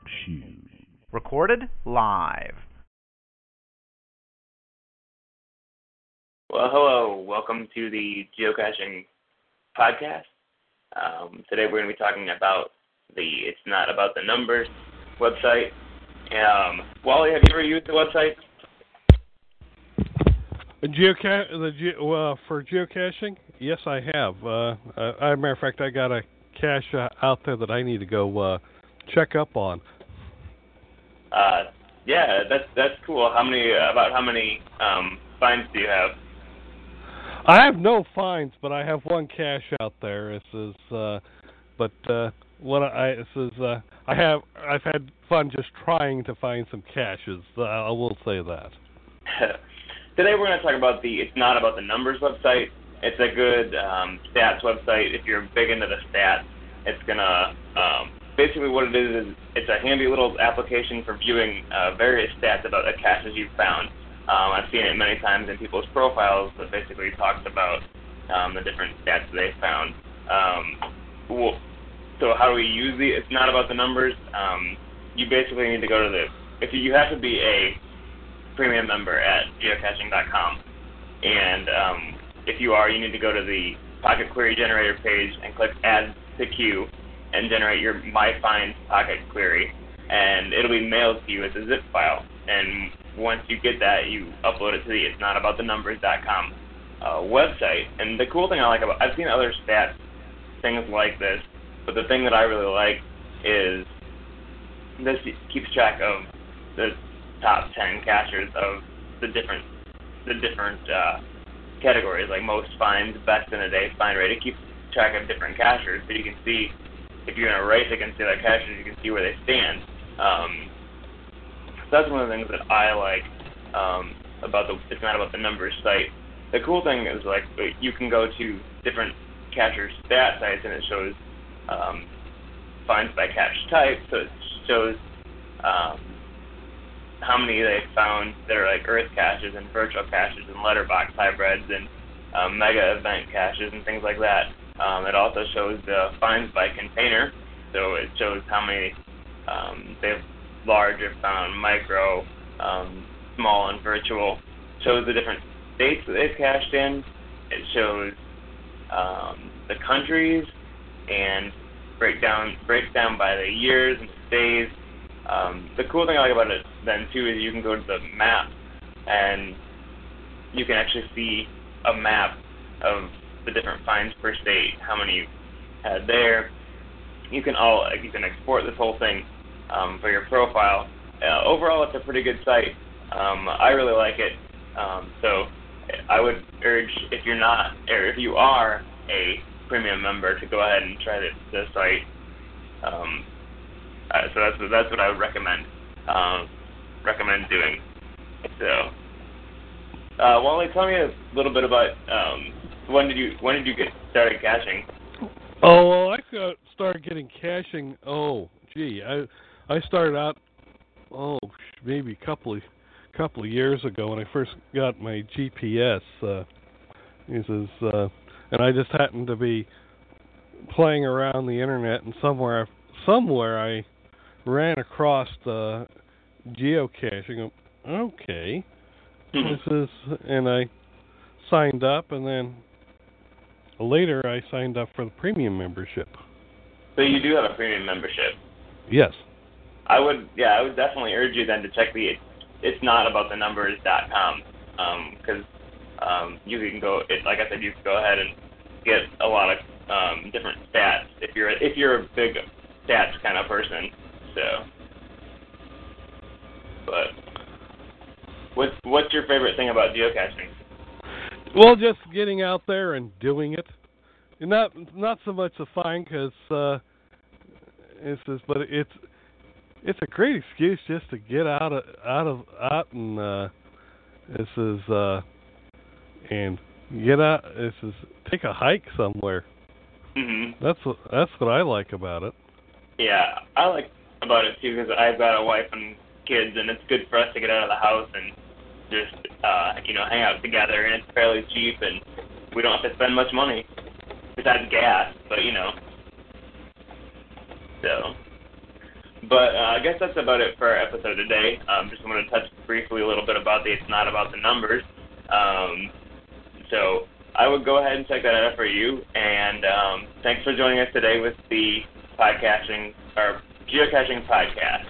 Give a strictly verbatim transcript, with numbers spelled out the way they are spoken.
Shoes. Recorded live. Well, hello. Welcome to the geocaching podcast. Um, today we're going to be talking about the It's Not About the Numbers website. Um, Wally, have you ever used the website? Geoca- the ge- well, for geocaching, yes, I have. Uh, uh, as a matter of fact, I got a cache uh, out there that I need to go uh, check up on. Uh, yeah, that's that's cool. How many? About how many um, finds do you have? I have no finds, but I have one cache out there. This is, uh, but uh, what I this is, uh, I have I've had fun just trying to find some caches. Uh, I will say that. Today we're going to talk about the It's Not About the Numbers website. It's a good um, stats website. If you're big into the stats, it's going to, um, basically what it is is it's a handy little application for viewing uh, various stats about the caches you've found. Um, I've seen it many times in people's profiles that basically talks about um, the different stats that they found. Um, well, so how do we use the It's Not About the Numbers? Um, you basically need to go to the, if you, you have to be a premium member at geocaching dot com, and um, if you are, you need to go to the Pocket Query Generator page and click Add to Queue and generate your My Finds Pocket Query, and it'll be mailed to you as a zip file. And once you get that, you upload it to the It's Not About The Numbers dot com uh, website. And the cool thing I like about, I've seen other stats things like this, but the thing that I really like is this keeps track of the top ten cachers of the different the different uh, categories, like most finds, best in a day, find rate. It keeps track of different cachers, so you can see if you're in a race against the other cachers, you can see where they stand. Um, so that's one of the things that I like um, about the It's Not About the Numbers site. The cool thing is, like, you can go to different cacher stat sites, and it shows um, finds by cache type. So it shows um, how many they found that are like Earth caches and virtual caches and letterbox hybrids and um, mega event caches and things like that. Um, it also shows the finds by container, so it shows how many um, they've large or found, micro, um, small, and virtual. It shows the different states that they've cached in. It shows um, the countries and breakdown breaks down by the years and the days. Um, the cool thing I like about it then too is you can go to the map and you can actually see a map of the different finds per state, how many you had there. You can all you can export this whole thing um, for your profile. Uh, overall, it's a pretty good site. Um, I really like it. Um, so I would urge, if you're not, or if you are a premium member, to go ahead and try the, the site. Um, Uh, so that's that's what I would recommend um, recommend doing. So, uh, Wally, tell me a little bit about um, when did you when did you get started caching? Oh, well, I got started getting caching. Oh, gee, I I started out oh maybe a couple of couple of years ago when I first got my G P S. Uh, this is uh, and I just happened to be playing around the internet, and somewhere somewhere I ran across uh, geocaching. Okay, Mm-hmm. this is, and I signed up, and then later I signed up for the premium membership. So you do have a premium membership. Yes. I would, yeah, I would definitely urge you then to check the It's Not About The Numbers dot com, because um, um, you can go, it, like I said, you can go ahead and get a lot of um, different stats if you're if you're a big stats kind of person. So, but what's what's your favorite thing about geocaching? Well, just getting out there and doing it. Not not so much the fine, because uh, it's just, but it's it's a great excuse just to get out of out of out and uh, this is uh, and get out. This is take a hike somewhere. Mhm. That's what that's what I like about it. Yeah, I like about it too because I've got a wife and kids, and it's good for us to get out of the house and just uh, you know hang out together, and it's fairly cheap, and we don't have to spend much money besides gas, but you know. So, But uh, I guess that's about it for our episode today. Um, just wanted to touch briefly a little bit about the It's Not About the Numbers. Um, so I would go ahead and check that out for you. And um, thanks for joining us today with the podcasting or geocaching podcast.